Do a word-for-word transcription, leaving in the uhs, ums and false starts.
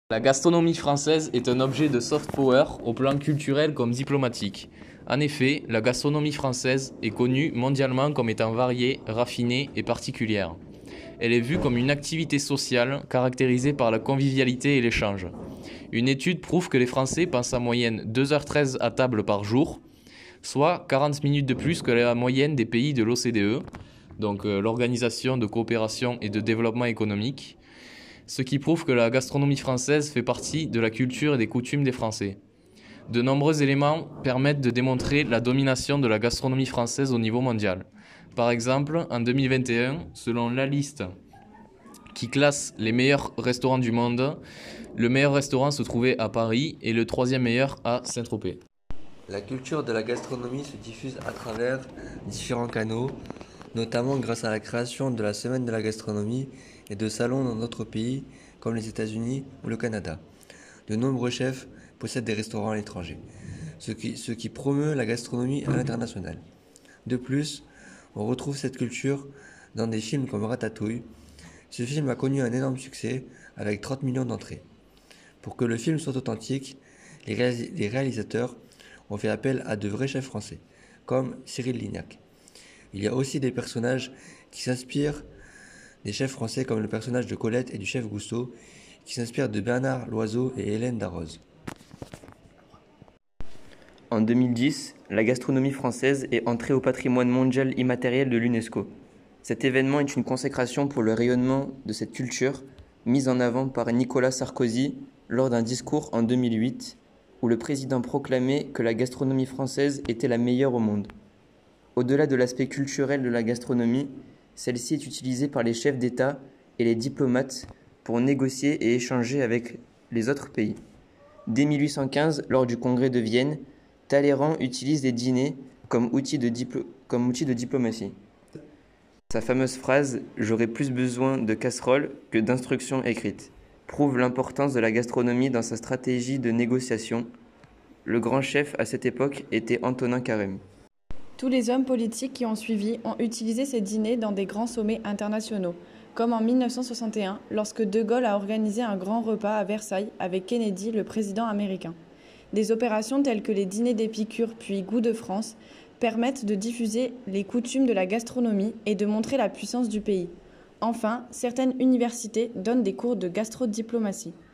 La gastronomie française est un objet de soft power au plan culturel comme diplomatique. En effet, la gastronomie française est connue mondialement comme étant variée, raffinée et particulière. Elle est vue comme une activité sociale caractérisée par la convivialité et l'échange. Une étude prouve que les Français passent en moyenne deux heures treize à table par jour, soit quarante minutes de plus que la moyenne des pays de l'O C D E, donc euh, l'Organisation de coopération et de développement économique, ce qui prouve que la gastronomie française fait partie de la culture et des coutumes des Français. De nombreux éléments permettent de démontrer la domination de la gastronomie française au niveau mondial. Par exemple, en deux mille vingt et un, selon la liste qui classe les meilleurs restaurants du monde, le meilleur restaurant se trouvait à Paris et le troisième meilleur à Saint-Tropez. La culture de la gastronomie se diffuse à travers différents canaux, notamment grâce à la création de la Semaine de la gastronomie et de salons dans d'autres pays comme les États-Unis ou le Canada. De nombreux chefs possèdent des restaurants à l'étranger, ce qui, ce qui promeut la gastronomie à l'international. De plus, on retrouve cette culture dans des films comme Ratatouille. Ce film a connu un énorme succès avec trente millions d'entrées. Pour que le film soit authentique, les, réalis- les réalisateurs ont fait appel à de vrais chefs français, comme Cyril Lignac. Il y a aussi des personnages qui s'inspirent des chefs français, comme le personnage de Colette et du chef Gusteau, qui s'inspirent de Bernard Loiseau et Hélène Darroze. En deux mille dix, la gastronomie française est entrée au patrimoine mondial immatériel de l'UNESCO. Cet événement est une consécration pour le rayonnement de cette culture, mise en avant par Nicolas Sarkozy lors d'un discours en deux mille huit, où le président proclamait que la gastronomie française était la meilleure au monde. Au-delà de l'aspect culturel de la gastronomie, celle-ci est utilisée par les chefs d'État et les diplomates pour négocier et échanger avec les autres pays. Dès mille huit cent quinze, lors du congrès de Vienne, Talleyrand utilise les dîners comme outil de, diplo- comme outil de diplomatie. Sa fameuse phrase « J'aurais plus besoin de casseroles que d'instructions écrites » prouve l'importance de la gastronomie dans sa stratégie de négociation. Le grand chef à cette époque était Antonin Carême. Tous les hommes politiques qui ont suivi ont utilisé ces dîners dans des grands sommets internationaux, comme en mille neuf cent soixante et un, lorsque De Gaulle a organisé un grand repas à Versailles avec Kennedy, le président américain. Des opérations telles que les dîners d'Épicure puis Goût de France permettent de diffuser les coutumes de la gastronomie et de montrer la puissance du pays. Enfin, certaines universités donnent des cours de gastrodiplomatie.